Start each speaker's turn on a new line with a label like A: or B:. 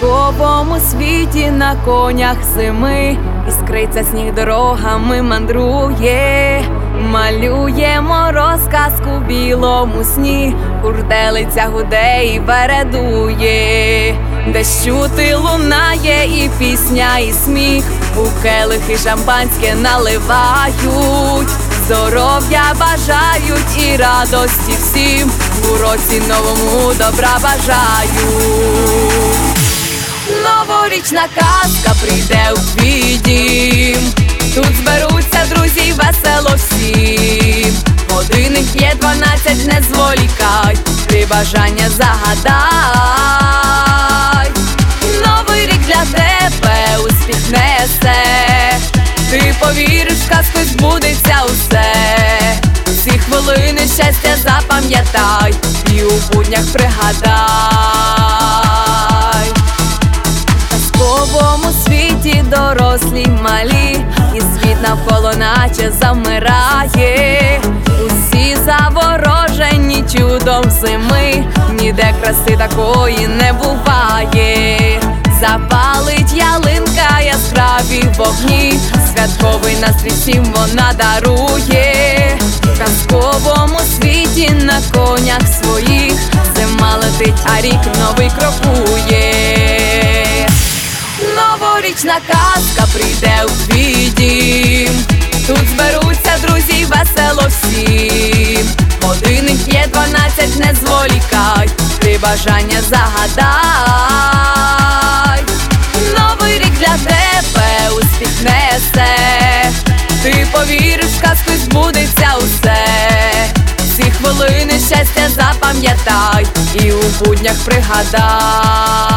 A: казковому світі на конях зими, іскриться сніг, дорогами мандрує. Малюємо розказку в білому сні, курделиця гуде і вередує. Десь чути лунає і пісня, і сміх, у келихи шампанське наливають. Здоров'я бажають і радості всім, у році новому добра бажають. Новорічна казка прийде у твій дім, тут зберуться друзі, весело всім. Годинник є 12, не зволікай, ти бажання загадай. Новий рік для тебе успіх несе, ти повіриш в казку, збудеться усе. Всі хвилини щастя запам'ятай і у буднях пригадай. В казковому світі дорослі малі, і світ навколо наче замирає. Усі заворожені чудом зими, ніде краси такої не буває. Запалить ялинка яскраві вогні, святковий настрій всім вона дарує. В казковому світі на конях своїх зима летить, а рік новий крокує. Новорічна казка прийде у твій дім, тут зберуться друзі, весело всім. Годинник є 12, не зволікай, ти бажання загадай. Новий рік для тебе успіх несе, ти повіриш в казку, збудеться усе. Всі хвилини щастя запам'ятай і у буднях пригадай.